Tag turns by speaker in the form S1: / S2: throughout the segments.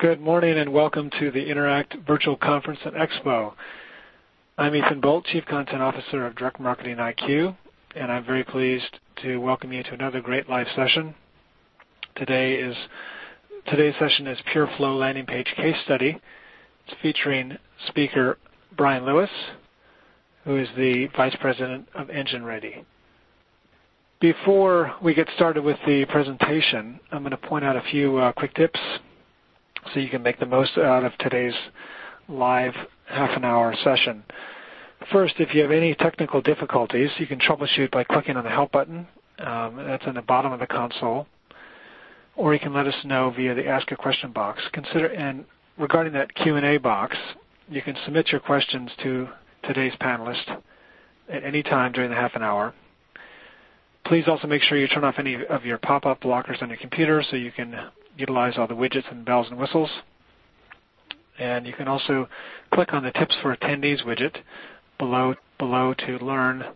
S1: Good morning and welcome to the Interact Virtual Conference and Expo. I'm Ethan Bolt, Chief Content Officer of Direct Marketing IQ, and I'm very pleased to welcome you to another great live session. Today's session is Pure Flow Landing Page Case Study. It's featuring speaker Brian Lewis, who is the Vice President of Engine Ready. Before we get started with the presentation, I'm going to point out a few quick tips so you can make the most out of today's live half-an-hour session. First, if you have any technical difficulties, you can troubleshoot by clicking on the Help button. That's on the bottom of the console. Or you can let us know via the Ask a Question box. And regarding that Q&A box, you can submit your questions to today's panelist at any time during the half an hour. Please also make sure you turn off any of your pop-up blockers on your computer so you can utilize all the widgets and bells and whistles. And you can also click on the Tips for Attendees widget below to learn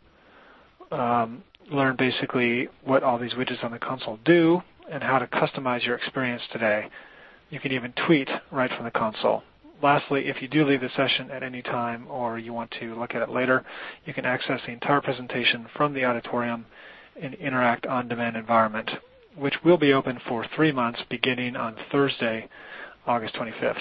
S1: basically what all these widgets on the console do and how to customize your experience today. You can even tweet right from the console. Lastly, if you do leave the session at any time or you want to look at it later, you can access the entire presentation from the auditorium in Interact on-demand environment, which will be open for 3 months beginning on Thursday, August 25th.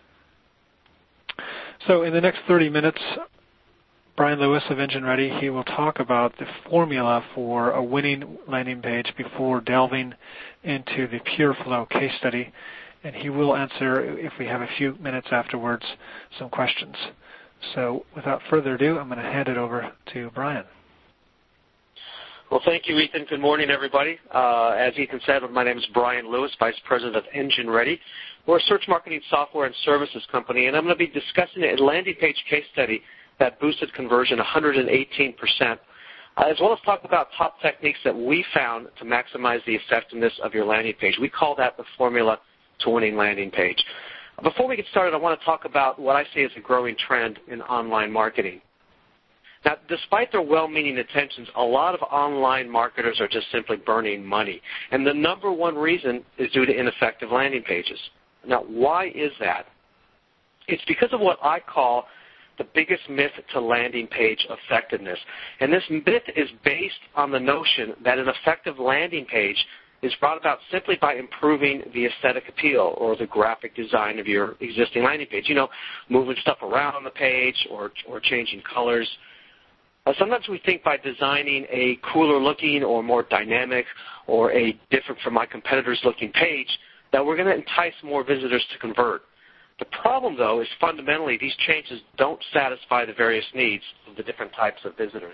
S1: So in the next 30 minutes, Brian Lewis of Engine Ready, he will talk about the formula for a winning landing page before delving into the Pure Flow case study, and he will answer, if we have a few minutes afterwards, some questions. So without further ado, I'm going to hand it over to Brian.
S2: Well, thank you, Ethan. Good morning, everybody. As Ethan said, my name is Brian Lewis, Vice President of Engine Ready. We're a search marketing software and services company, and I'm going to be discussing a landing page case study that boosted conversion 118%, as well as talk about top techniques that we found to maximize the effectiveness of your landing page. We call that the formula to winning landing page. Before we get started, I want to talk about what I see as a growing trend in online marketing. Now, despite their well-meaning intentions, a lot of online marketers are just simply burning money. And the number one reason is due to ineffective landing pages. Now, why is that? It's because of what I call the biggest myth to landing page effectiveness. And this myth is based on the notion that an effective landing page is brought about simply by improving the aesthetic appeal or the graphic design of your existing landing page. You know, moving stuff around on the page or changing colors. Sometimes we think by designing a cooler looking or more dynamic or a different from my competitors looking page that we're going to entice more visitors to convert. The problem, though, is fundamentally these changes don't satisfy the various needs of the different types of visitors.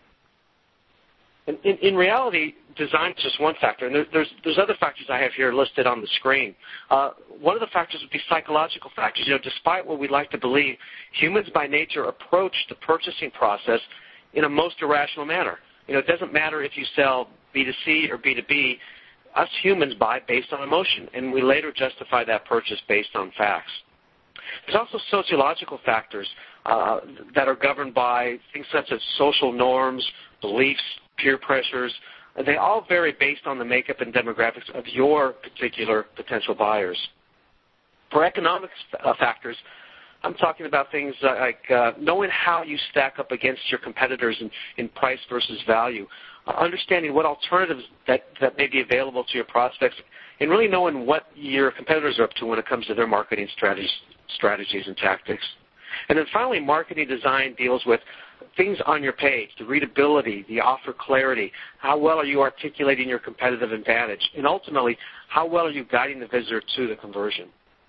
S2: In reality, design is just one factor, and there's other factors I have here listed on the screen. One of the factors would be psychological factors. You know, despite what we'd like to believe, humans by nature approach the purchasing process in a most irrational manner. You know, it doesn't matter if you sell B2C or B2B. Us humans buy based on emotion, and we later justify that purchase based on facts. There's also sociological factors that are governed by things such as social norms, beliefs, peer pressures. They all vary based on the makeup and demographics of your particular potential buyers. For economic factors, I'm talking about things like knowing how you stack up against your competitors in price versus value, understanding what alternatives that may be available to your prospects, and really knowing what your competitors are up to when it comes to their marketing strategies and tactics. And then finally, marketing design deals with things on your page, the readability, the offer clarity, how well are you articulating your competitive advantage, and ultimately, how well are you guiding the visitor to the conversion.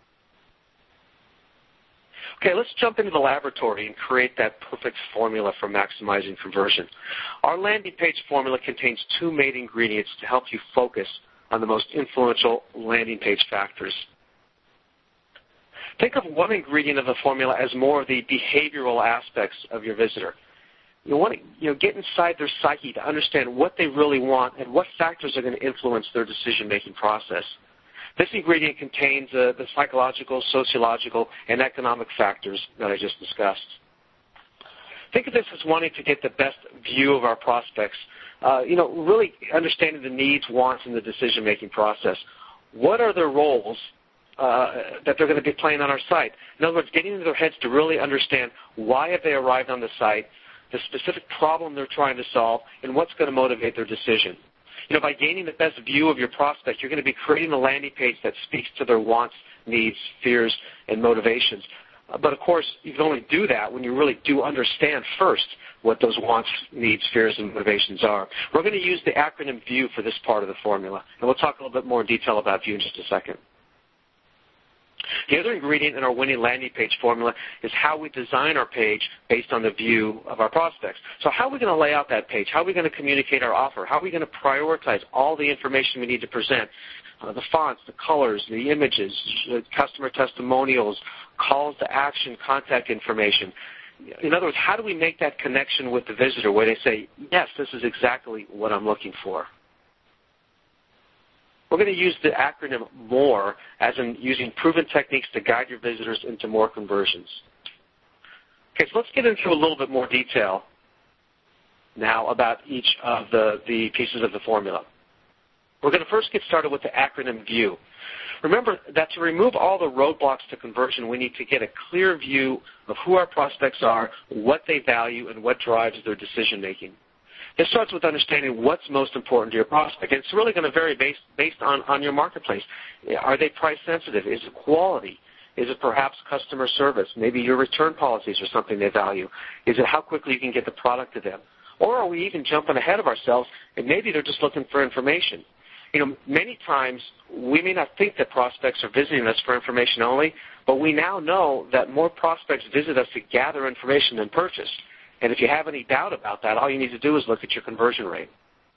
S2: Okay, let's jump into the laboratory and create that perfect formula for maximizing conversion. Our landing page formula contains 2 main ingredients to help you focus on the most influential landing page factors. Think of one ingredient of the formula as more of the behavioral aspects of your visitor. You want to get inside their psyche to understand what they really want and what factors are going to influence their decision-making process. This ingredient contains the psychological, sociological, and economic factors that I just discussed. Think of this as wanting to get the best view of our prospects, really understanding the needs, wants, and the decision-making process. What are their roles, that they're going to be playing on our site. In other words, getting into their heads to really understand why have they arrived on the site, the specific problem they're trying to solve, and what's going to motivate their decision. By gaining the best view of your prospect, you're going to be creating a landing page that speaks to their wants, needs, fears, and motivations. But, of course, you can only do that when you really do understand first what those wants, needs, fears, and motivations are. We're going to use the acronym VIEW for this part of the formula, and we'll talk a little bit more in detail about VIEW in just a second. The other ingredient in our winning landing page formula is how we design our page based on the view of our prospects. So how are we going to lay out that page? How are we going to communicate our offer? How are we going to prioritize all the information we need to present? The fonts, the colors, the images, the customer testimonials, calls to action, contact information. In other words, how do we make that connection with the visitor where they say, yes, this is exactly what I'm looking for? We're going to use the acronym MORE as in using proven techniques to guide your visitors into more conversions. Okay, so let's get into a little bit more detail now about each of the pieces of the formula. We're going to first get started with the acronym VIEW. Remember that to remove all the roadblocks to conversion, we need to get a clear view of who our prospects are, what they value, and what drives their decision-making. It starts with understanding what's most important to your prospect. And it's really going to vary based on your marketplace. Are they price sensitive? Is it quality? Is it perhaps customer service? Maybe your return policies are something they value. Is it how quickly you can get the product to them? Or are we even jumping ahead of ourselves and maybe they're just looking for information? Many times we may not think that prospects are visiting us for information only, but we now know that more prospects visit us to gather information than purchase. And if you have any doubt about that, all you need to do is look at your conversion rate.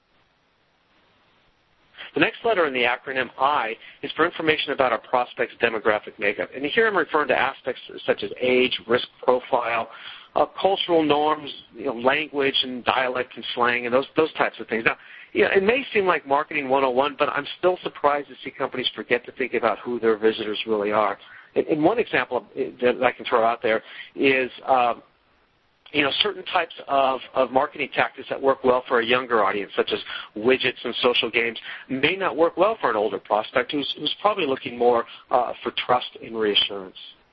S2: The next letter in the acronym I is for information about our prospect's demographic makeup. And here I'm referring to aspects such as age, risk profile, cultural norms, language and dialect and slang and those types of things. Now, it may seem like marketing 101, but I'm still surprised to see companies forget to think about who their visitors really are. And one example that I can throw out there is certain types of marketing tactics that work well for a younger audience, such as widgets and social games, may not work well for an older prospect who's probably looking more for trust and reassurance.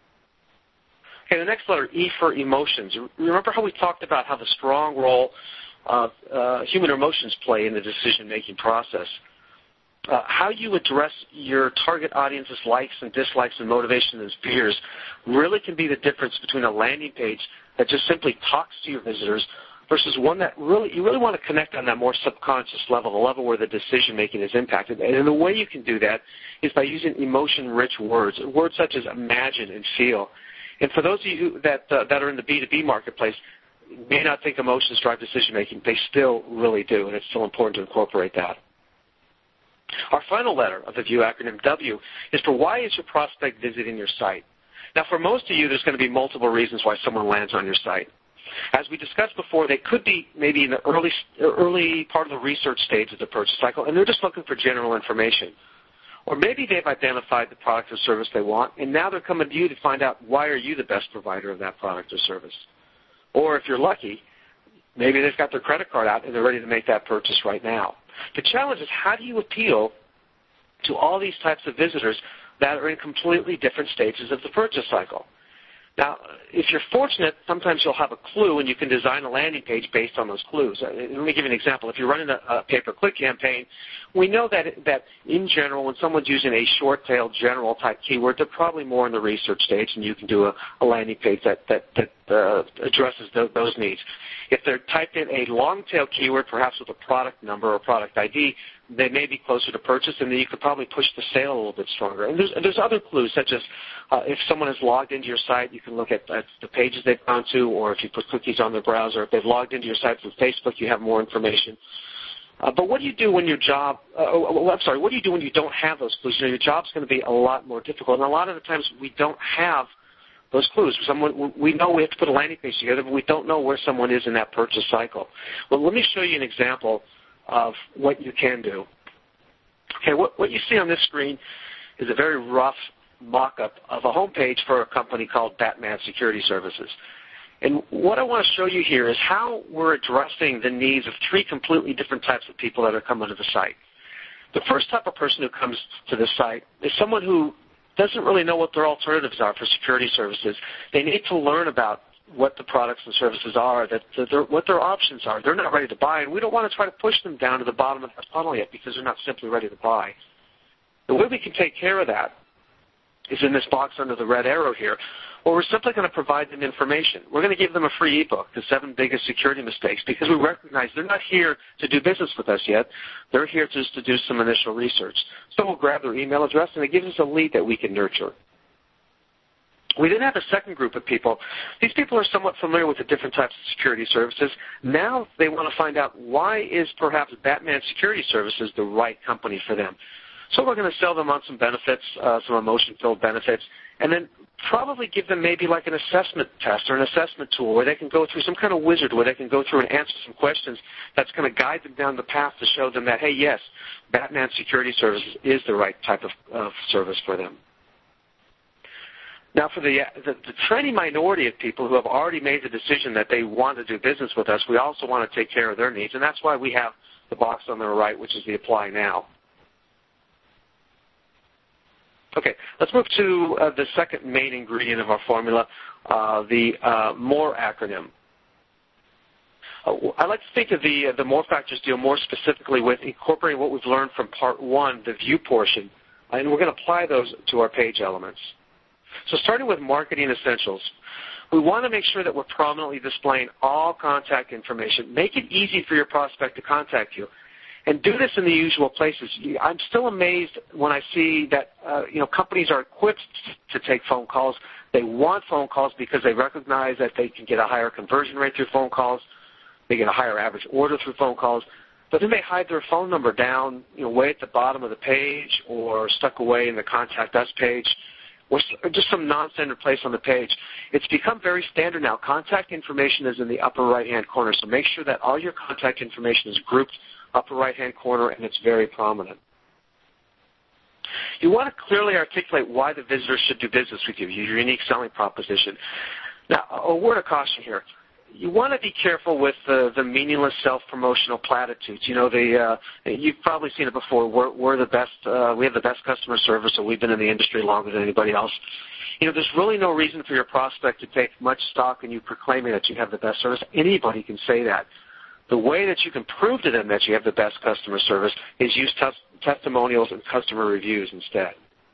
S2: Okay, the next letter, E, for emotions. Remember how we talked about how the strong role of human emotions play in the decision-making process. How you address your target audience's likes and dislikes and motivations and fears really can be the difference between a landing page that just simply talks to your visitors versus one that you really want to connect on that more subconscious level, the level where the decision-making is impacted. And the way you can do that is by using emotion-rich words, words such as imagine and feel. And for those of you that are in the B2B marketplace, may not think emotions drive decision-making. They still really do, and it's still important to incorporate that. Our final letter of the VIEW acronym, W, is for why is your prospect visiting your site? Now, for most of you, there's going to be multiple reasons why someone lands on your site. As we discussed before, they could be maybe in the early part of the research stage of the purchase cycle, and they're just looking for general information. Or maybe they've identified the product or service they want, and now they're coming to you to find out why are you the best provider of that product or service. Or if you're lucky, maybe they've got their credit card out and they're ready to make that purchase right now. The challenge is how do you appeal to all these types of visitors that are in completely different stages of the purchase cycle? Now, if you're fortunate, sometimes you'll have a clue and you can design a landing page based on those clues. Let me give you an example. If you're running a pay-per-click campaign, we know that in general, when someone's using a short-tail general type keyword, they're probably more in the research stage, and you can do a landing page that addresses those needs. If they're typed in a long-tail keyword, perhaps with a product number or product ID, they may be closer to purchase, and then you could probably push the sale a little bit stronger. And there's other clues, such as if someone has logged into your site, you can look at the pages they've gone to, or if you put cookies on their browser. If they've logged into your site from Facebook, you have more information. But what do you do when what do you do when you don't have those clues? Your job's going to be a lot more difficult, and a lot of the times we don't have those clues. We know we have to put a landing page together, but we don't know where someone is in that purchase cycle. Well, let me show you an example of what you can do. Okay, what you see on this screen is a very rough mock-up of a homepage for a company called Batman Security Services. And what I want to show you here is how we're addressing the needs of three completely different types of people that are coming to the site. The first type of person who comes to the site is someone who doesn't really know what their alternatives are for security services. They need to learn about what the products and services are, what their options are. They're not ready to buy, and we don't want to try to push them down to the bottom of the funnel yet because they're not simply ready to buy. The way we can take care of that is in this box under the red arrow here, where we're simply going to provide them information. We're going to give them a free ebook, The 7 Biggest Security Mistakes, because we recognize they're not here to do business with us yet. They're here just to do some initial research. So we'll grab their email address, and it gives us a lead that we can nurture. We then have a second group of people. These people are somewhat familiar with the different types of security services. Now they want to find out why is perhaps Batman Security Services the right company for them. So we're going to sell them on some benefits, some emotion-filled benefits, and then probably give them maybe like an assessment test or an assessment tool where they can go through some kind of wizard where they can go through and answer some questions that's going to guide them down the path to show them that, hey, yes, Batman Security Services is the right type of service for them. Now, for the tiny minority of people who have already made the decision that they want to do business with us, we also want to take care of their needs, and that's why we have the box on the right, which is the Apply Now. Okay, let's move to the second main ingredient of our formula, the MORE acronym. I like to think of the MORE factors deal more specifically with incorporating what we've learned from Part 1, the view portion, and we're going to apply those to our page elements. So starting with marketing essentials, we want to make sure that we're prominently displaying all contact information. Make it easy for your prospect to contact you. And do this in the usual places. I'm still amazed when I see that companies are equipped to take phone calls. They want phone calls because they recognize that they can get a higher conversion rate through phone calls. They get a higher average order through phone calls. But then they hide their phone number down, way at the bottom of the page or stuck away in the Contact Us page or just some non-standard place on the page. It's become very standard now. Contact information is in the upper right-hand corner, so make sure that all your contact information is grouped upper right-hand corner and it's very prominent. You want to clearly articulate why the visitor should do business with you, your unique selling proposition. Now, a word of caution here. You want to be careful with the meaningless self-promotional platitudes. You've probably seen it before. We're the best. We have the best customer service, so we've been in the industry longer than anybody else. There's really no reason for your prospect to take much stock in you proclaiming that you have the best service. Anybody can say that. The way that you can prove to them that you have the best customer service is use testimonials and customer reviews instead.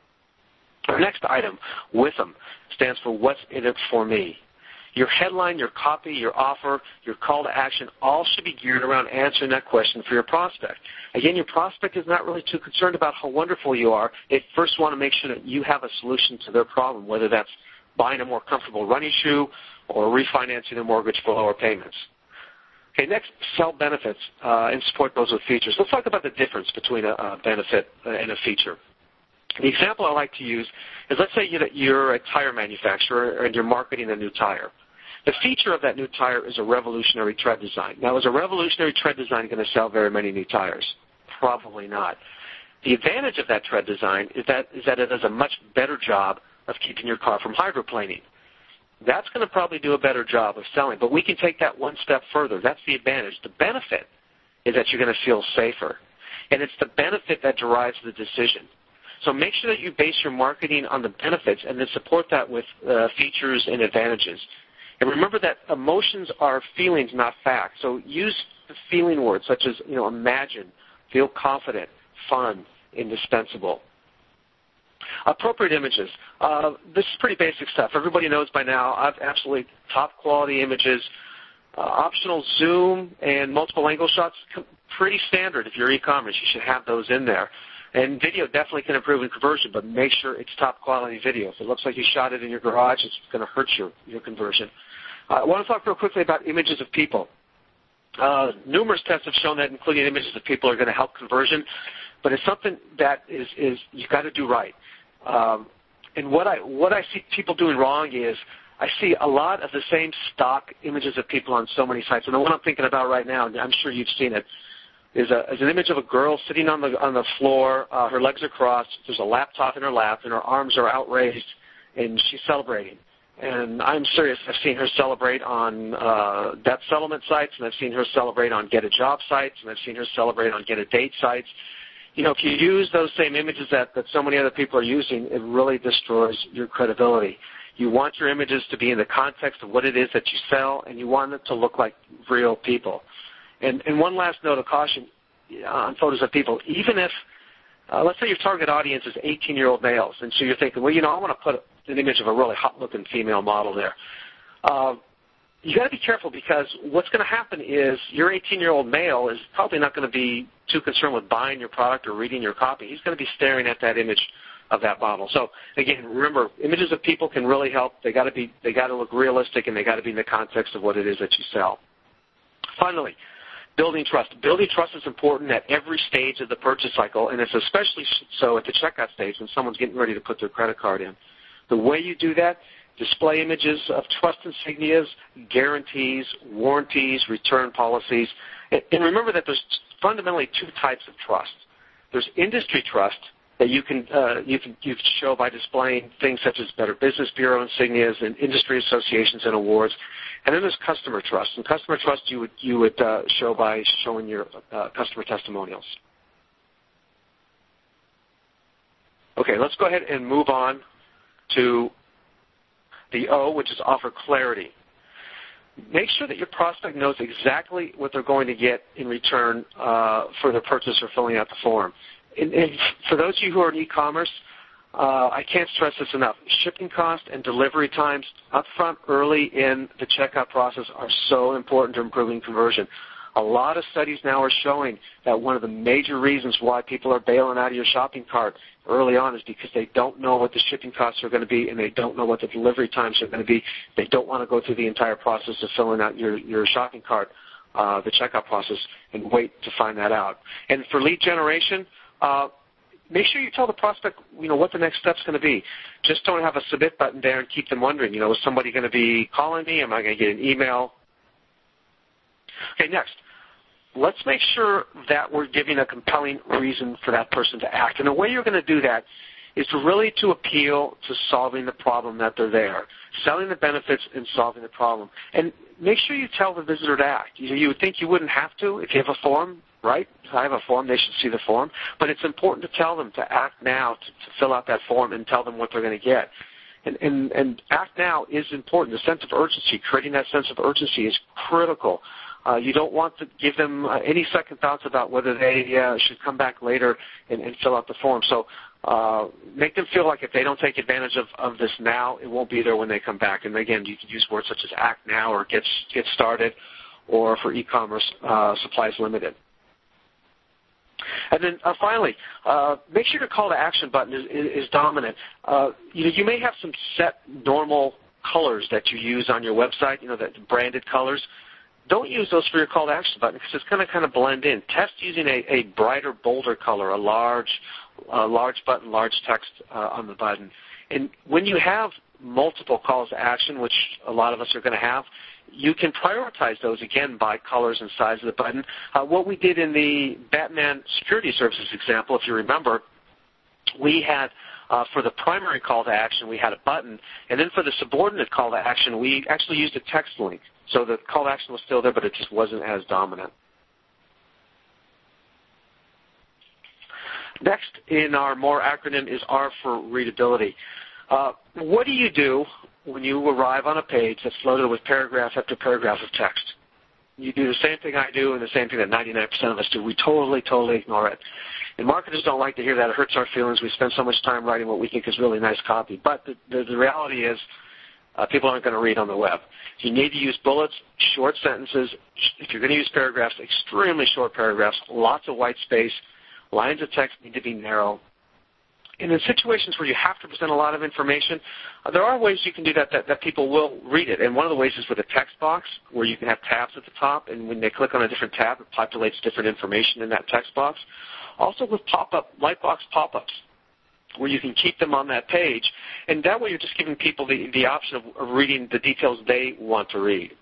S2: Our next item, with them, stands for what's in it for me. Your headline, your copy, your offer, your call to action all should be geared around answering that question for your prospect. Again, your prospect is not really too concerned about how wonderful you are. They first want to make sure that you have a solution to their problem, whether that's buying a more comfortable running shoe or refinancing a mortgage for lower payments. Okay, next, sell benefits and support those with features. Let's talk about the difference between a benefit and a feature. The example I like to use is, let's say you're a tire manufacturer and you're marketing a new tire. The feature of that new tire is a revolutionary tread design. Now, is a revolutionary tread design going to sell very many new tires? Probably not. The advantage of that tread design is that it does a much better job of keeping your car from hydroplaning. That's going to probably do a better job of selling, but we can take that one step further. That's the advantage. The benefit is that you're going to feel safer, and it's the benefit that derives the decision. So make sure that you base your marketing on the benefits and then support that with features and advantages. And remember that emotions are feelings, not facts. So use the feeling words such as, imagine, feel confident, fun, indispensable. Appropriate images. This is pretty basic stuff. Everybody knows by now I've absolutely top quality images. Optional zoom and multiple angle shots, pretty standard if you're e-commerce. You should have those in there. And video definitely can improve in conversion, but make sure it's top quality video. If it looks like you shot it in your garage, it's going to hurt your conversion. I want to talk real quickly about images of people. Numerous tests have shown that including images of people are going to help conversion, but it's something that is you've got to do right. And what I see people doing wrong is I see a lot of the same stock images of people on so many sites. And the one I'm thinking about right now, and I'm sure you've seen it, is an image of a girl sitting on the floor. Her legs are crossed. There's a laptop in her lap, and her arms are outraised, and she's celebrating. And I'm serious. I've seen her celebrate on debt settlement sites, and I've seen her celebrate on Get a Job sites, and I've seen her celebrate on Get a Date sites. if you use those same images that so many other people are using, it really destroys your credibility. You want your images to be in the context of what it is that you sell, and you want it to look like real people. And one last note of caution on photos of people, even if, let's say your target audience is 18-year-old males, and so you're thinking, well, I want to put an image of a really hot-looking female model there. You got to be careful, because what's going to happen is your 18-year-old male is probably not going to be too concerned with buying your product or reading your copy. He's going to be staring at that image of that model. So again, remember, images of people can really help. They got to look realistic, and they got to be in the context of what it is that you sell. Finally, building trust. Building trust is important at every stage of the purchase cycle, and it's especially so at the checkout stage when someone's getting ready to put their credit card in. The way you do that: display images of trust insignias, guarantees, warranties, return policies. And remember that there's fundamentally two types of trust. There's industry trust that you can show by displaying things such as Better Business Bureau insignias and industry associations and awards. And then there's customer trust. And customer trust you would show by showing your customer testimonials. Okay, let's go ahead and move on to the O, which is offer clarity. Make sure that your prospect knows exactly what they're going to get in return for their purchase or filling out the form. And for those of you who are in e-commerce, I can't stress this enough. Shipping cost and delivery times up front early in the checkout process are so important to improving conversion. A lot of studies now are showing that one of the major reasons why people are bailing out of your shopping cart early on is because they don't know what the shipping costs are going to be, and they don't know what the delivery times are going to be. They don't want to go through the entire process of filling out your shopping cart, the checkout process, and wait to find that out. And for lead generation, make sure you tell the prospect, what the next step's going to be. Just don't have a submit button there and keep them wondering, is somebody going to be calling me? Am I going to get an email? Okay, next. Let's make sure that we're giving a compelling reason for that person to act. And the way you're going to do that is really to appeal to solving the problem that they're there, selling the benefits and solving the problem. And make sure you tell the visitor to act. You would think you wouldn't have to if you have a form, right? If I have a form, they should see the form. But it's important to tell them to act now, to fill out that form and tell them what they're going to get. And act now is important. The sense of urgency, creating that sense of urgency is critical. You don't want to give them any second thoughts about whether they should come back later and fill out the form. So make them feel like if they don't take advantage of this now, it won't be there when they come back. And again, you can use words such as act now or get started, or for e-commerce, supplies limited. And then finally, make sure your call to action button is dominant. You may have some set normal colors that you use on your website, that branded colors. Don't use those for your call to action button because it's going to kind of blend in. Test using a brighter, bolder color, a large button, large text on the button. And when you have multiple calls to action, which a lot of us are going to have, you can prioritize those, again, by colors and size of the button. What we did in the Batman Security Services example, if you remember, we had, for the primary call to action, we had a button. And then for the subordinate call to action, we actually used a text link. So the call to action was still there, but it just wasn't as dominant. Next in our MORE acronym is R for readability. What do you do when you arrive on a page that's loaded with paragraph after paragraph of text? You do the same thing I do and the same thing that 99% of us do. We totally ignore it. And marketers don't like to hear that. It hurts our feelings. We spend so much time writing what we think is really nice copy. But the reality is people aren't going to read on the web. You need to use bullets, short sentences. If you're going to use paragraphs, extremely short paragraphs, lots of white space. Lines of text need to be narrow. And in situations where you have to present a lot of information, there are ways you can do that people will read it. And one of the ways is with a text box where you can have tabs at the top, and when they click on a different tab, it populates different information in that text box. Also with lightbox pop-ups, where you can keep them on that page. And that way you're just giving people the option of reading the details they want to read.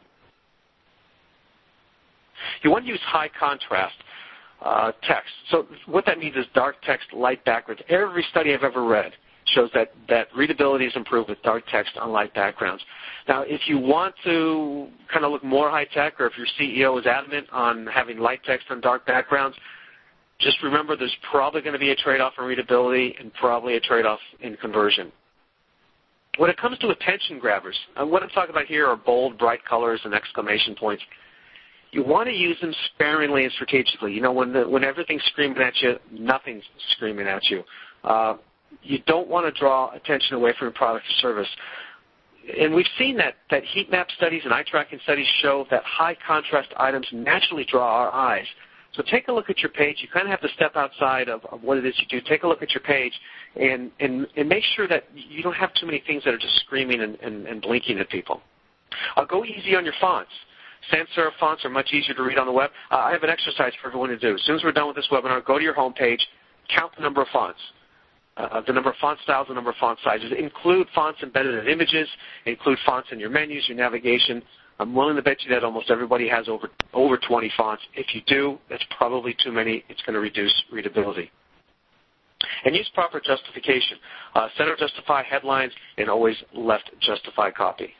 S2: You want to use high contrast text. So what that means is dark text, light backgrounds. Every study I've ever read shows that readability is improved with dark text on light backgrounds. Now, if you want to kind of look more high-tech, or if your CEO is adamant on having light text on dark backgrounds, just remember there's probably going to be a trade-off in readability and probably a trade-off in conversion. When it comes to attention grabbers, what I'm talking about here are bold, bright colors and exclamation points. You want to use them sparingly and strategically. You know, when everything's screaming at you, nothing's screaming at you. You don't want to draw attention away from your product or service. And we've seen that heat map studies and eye tracking studies show that high contrast items naturally draw our eyes. So take a look at your page. You kind of have to step outside of what it is you do. Take a look at your page and make sure that you don't have too many things that are just screaming and blinking at people. Go easy on your fonts. Sans serif fonts are much easier to read on the web. I have an exercise for everyone to do. As soon as we're done with this webinar, go to your home page, count the number of fonts. The number of font styles, the number of font sizes. Include fonts embedded in images. Include fonts in your menus, your navigation. I'm willing to bet you that almost everybody has over 20 fonts. If you do, that's probably too many. It's going to reduce readability. And use proper justification. Center justify headlines and always left justify copy.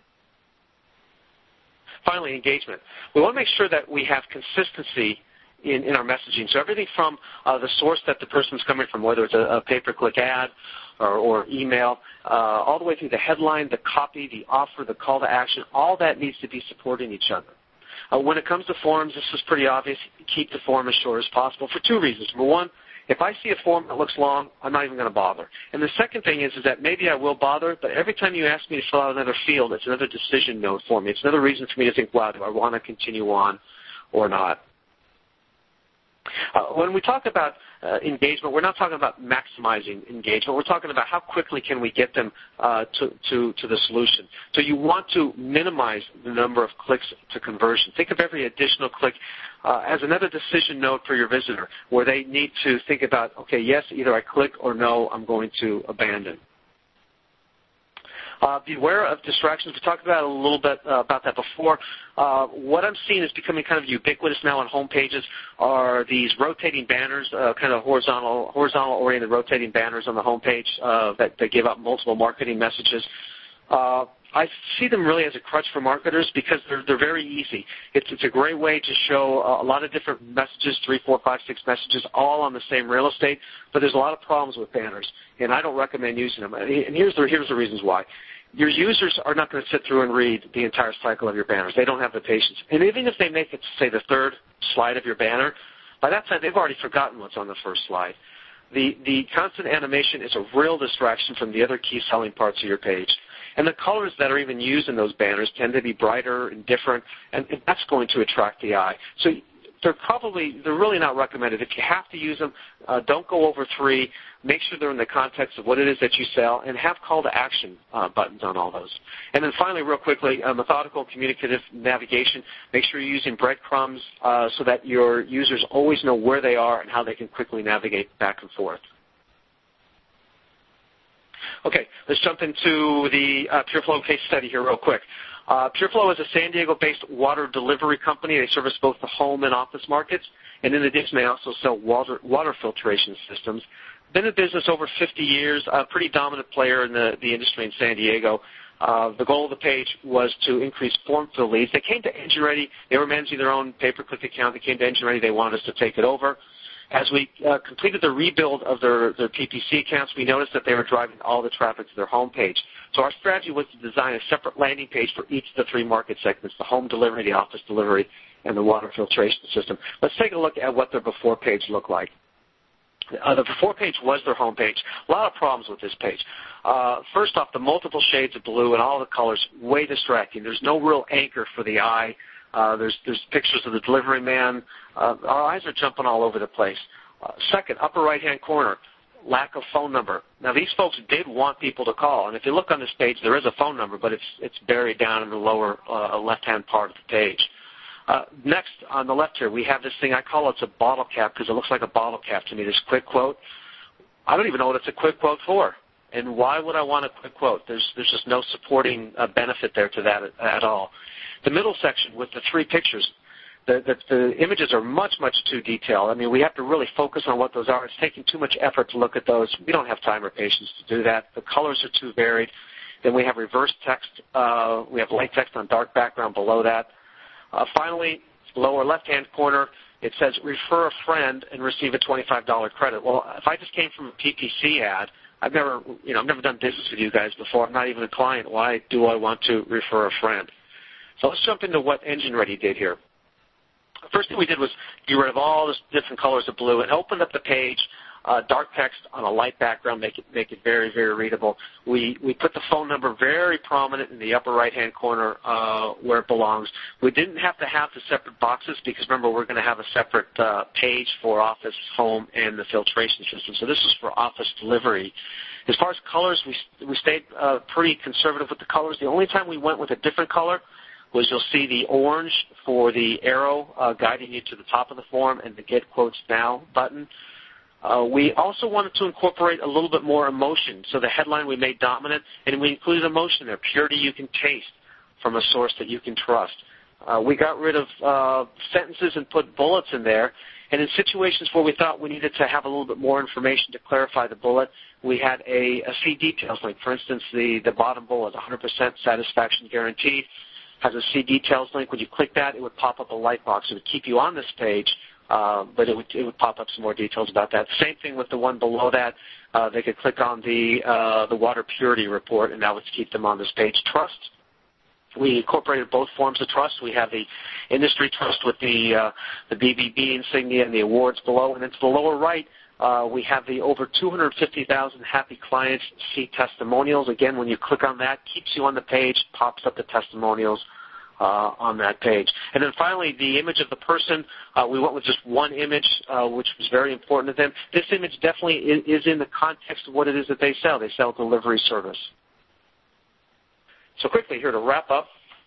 S2: Finally, engagement. We want to make sure that we have consistency in our messaging. So everything from the source that the person's coming from, whether it's a pay-per-click ad or email, all the way through the headline, the copy, the offer, the call to action, all that needs to be supporting each other. When it comes to forums, this is pretty obvious. Keep the form as short as possible for two reasons. Number one, if I see a form that looks long, I'm not even going to bother. And the second thing is that maybe I will bother, but every time you ask me to fill out another field, it's another decision node for me. It's another reason for me to think, wow, do I want to continue on or not? When we talk about engagement, we're not talking about maximizing engagement. We're talking about how quickly can we get them to the solution. So you want to minimize the number of clicks to conversion. Think of every additional click as another decision node for your visitor where they need to think about, okay, yes, either I click or no, I'm going to abandon. Beware of distractions. We talked about a little bit about that before. What I'm seeing is becoming kind of ubiquitous now on home pages are these rotating banners, kind of horizontal-oriented rotating banners on the home page that give out multiple marketing messages. I see them really as a crutch for marketers because they're very easy. It's a great way to show a lot of different messages, 3, 4, 5, 6 messages, all on the same real estate. But there's a lot of problems with banners, and I don't recommend using them. And here's the reasons why. Your users are not going to sit through and read the entire cycle of your banners. They don't have the patience. And even if they make it, say, the third slide of your banner, by that time they've already forgotten what's on the first slide. The constant animation is a real distraction from the other key selling parts of your page. And the colors that are even used in those banners tend to be brighter and different, and that's going to attract the eye. So they're really not recommended. If you have to use them, don't go over 3. Make sure they're in the context of what it is that you sell, and have call to action buttons on all those. And then finally, real quickly, methodical communicative navigation. Make sure you're using breadcrumbs so that your users always know where they are and how they can quickly navigate back and forth. Okay, let's jump into the PureFlow case study here real quick. PureFlow is a San Diego-based water delivery company. They service both the home and office markets, and in addition, they also sell water filtration systems. Been in business over 50 years, a pretty dominant player in the industry in San Diego. The goal of the page was to increase form fill leads. They came to Engine Ready. They were managing their own pay-per-click account. They came to Engine Ready. They wanted us to take it over. As we completed the rebuild of their PPC accounts, we noticed that they were driving all the traffic to their home page. So our strategy was to design a separate landing page for each of the 3 market segments, the home delivery, the office delivery, and the water filtration system. Let's take a look at what their before page looked like. The before page was their home page. A lot of problems with this page. First off, the multiple shades of blue and all the colors, way distracting. There's no real anchor for the eye. There's pictures of the delivery man. Our eyes are jumping all over the place. Second, upper right-hand corner, lack of phone number. Now, these folks did want people to call, and if you look on this page, there is a phone number, but it's buried down in the lower left-hand part of the page. Next, on the left here, we have this thing. I call it a bottle cap because it looks like a bottle cap to me, this quick quote. I don't even know what it's a quick quote for. And why would I want a quick quote? There's just no supporting benefit there to that at all. The middle section with the 3 pictures, the images are much, much too detailed. I mean, we have to really focus on what those are. It's taking too much effort to look at those. We don't have time or patience to do that. The colors are too varied. Then we have reverse text. We have light text on dark background below that. Finally, lower left-hand corner, it says refer a friend and receive a $25 credit. Well, if I just came from a PPC ad, I've never done business with you guys before. I'm not even a client. Why do I want to refer a friend? So let's jump into what Engine Ready did here. The first thing we did was get rid of all the different colors of blue and opened up the page, dark text on a light background, make it very, very readable. We put the phone number very prominent in the upper right-hand corner where it belongs. We didn't have to have the separate boxes because, remember, we're going to have a separate page for office, home, and the filtration system. So this is for office delivery. As far as colors, we stayed pretty conservative with the colors. The only time we went with a different color was you'll see the orange for the arrow guiding you to the top of the form and the Get Quotes Now button. We also wanted to incorporate a little bit more emotion. So the headline we made dominant, and we included emotion there, purity you can taste from a source that you can trust. We got rid of sentences and put bullets in there. And in situations where we thought we needed to have a little bit more information to clarify the bullet, we had a see details link. For instance, the bottom bullet, 100% satisfaction guaranteed, has a see details link. When you click that, it would pop up a light box. It would keep you on this page, but it would pop up some more details about that. Same thing with the one below that. They could click on the water purity report, and that would keep them on this page. Trust. We incorporated both forms of trust. We have the industry trust with the BBB insignia and the awards below. And then to the lower right, we have the over 250,000 happy clients see testimonials. Again, when you click on that, keeps you on the page, pops up the testimonials on that page. And then finally, the image of the person, we went with just one image, which was very important to them. This image definitely is in the context of what it is that they sell. They sell delivery service. So quickly here to wrap up,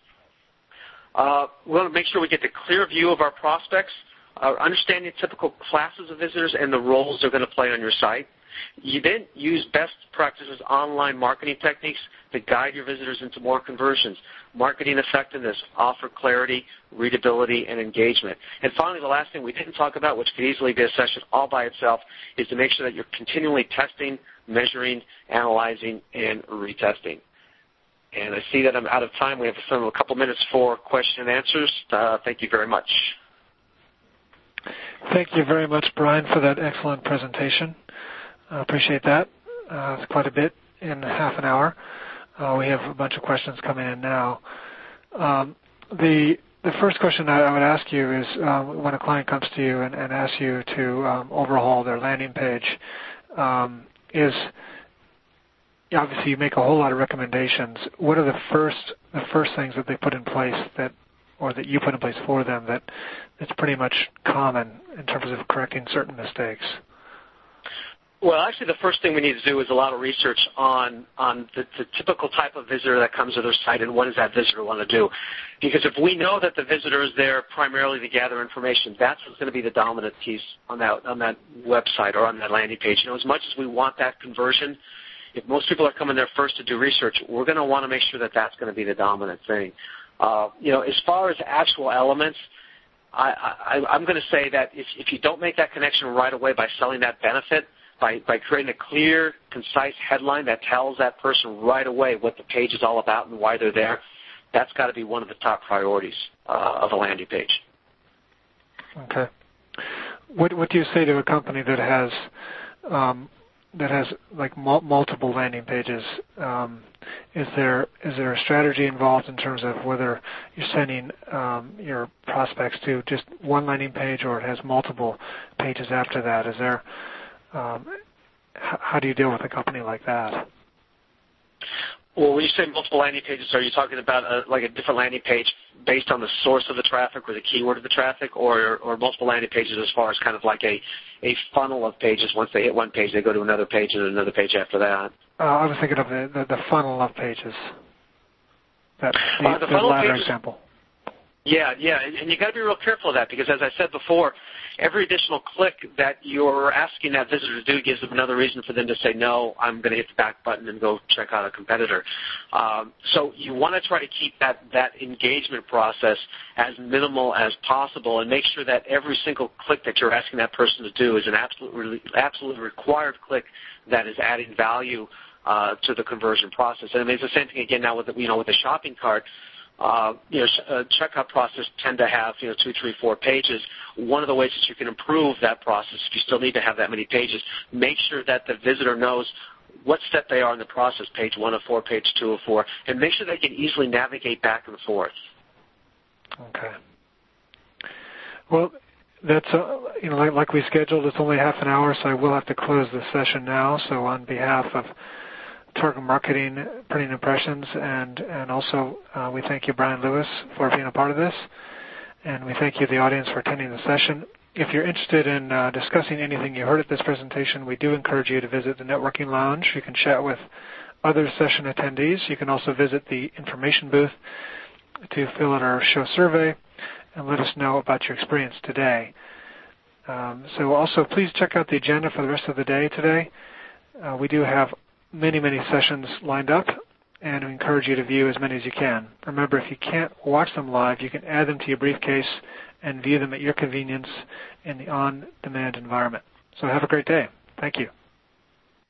S2: we want to make sure we get the clear view of our prospects, understanding typical classes of visitors and the roles they're going to play on your site. You then use best practices online marketing techniques to guide your visitors into more conversions, marketing effectiveness, offer clarity, readability, and engagement. And finally, the last thing we didn't talk about, which could easily be a session all by itself, is to make sure that you're continually testing, measuring, analyzing, and retesting. And I see that I'm out of time. We have a couple minutes for question and answers. Thank you very much.
S1: Thank you very much, Brian, for that excellent presentation. I appreciate that. It's quite a bit in half an hour. We have a bunch of questions coming in now. The first question I would ask you is when a client comes to you and asks you to overhaul their landing page, obviously you make a whole lot of recommendations. What are the first things that they put in place that you put in place for them that's pretty much common in terms of correcting certain mistakes?
S2: Well, actually, the first thing we need to do is a lot of research on the typical type of visitor that comes to their site and what does that visitor want to do. Because if we know that the visitor is there primarily to gather information, that's what's going to be the dominant piece on that website or on that landing page. As much as we want that conversion, if most people are coming there first to do research, we're going to want to make sure that that's going to be the dominant thing. As far as actual elements, I'm going to say that if you don't make that connection right away by selling that benefit, by creating a clear, concise headline that tells that person right away what the page is all about and why they're there, that's got to be one of the top priorities of a landing page.
S1: Okay. What do you say to a company that has like multiple landing pages? Is there a strategy involved in terms of whether you're sending your prospects to just one landing page or it has multiple pages after that? Is there how do you deal with a company like that?
S2: Well, when you say multiple landing pages, are you talking about like a different landing page based on the source of the traffic or the keyword of the traffic, or multiple landing pages as far as kind of like a funnel of pages? Once they hit one page, they go to another page and another page after that.
S1: I was thinking of the funnel of pages. The
S2: funnel
S1: latter
S2: pages,
S1: example.
S2: Yeah, and you got to be real careful of that because, as I said before, every additional click that you're asking that visitor to do gives them another reason for them to say, no, I'm going to hit the back button and go check out a competitor. So you want to try to keep that engagement process as minimal as possible and make sure that every single click that you're asking that person to do is an absolutely required click that is adding value to the conversion process. And I mean, it's the same thing again now with the shopping cart. checkout process tend to have 2, 3, 4 pages. One of the ways that you can improve that process, if you still need to have that many pages, make sure that the visitor knows what step they are in the process, page 1 of 4, page 2 of 4, and make sure they can easily navigate back and forth.
S1: Okay. Well, that's like we scheduled. It's only half an hour, so I will have to close the session now. So on behalf of Target Marketing Printing Impressions, and also we thank you, Brian Lewis, for being a part of this, and we thank you, the audience, for attending the session. If you're interested in discussing anything you heard at this presentation, we do encourage you to visit the Networking Lounge. You can chat with other session attendees. You can also visit the information booth to fill out our show survey and let us know about your experience today. So also, please check out the agenda for the rest of the day today. We do have many, many sessions lined up, and we encourage you to view as many as you can. Remember, if you can't watch them live, you can add them to your briefcase and view them at your convenience in the on-demand environment. So have a great day. Thank you.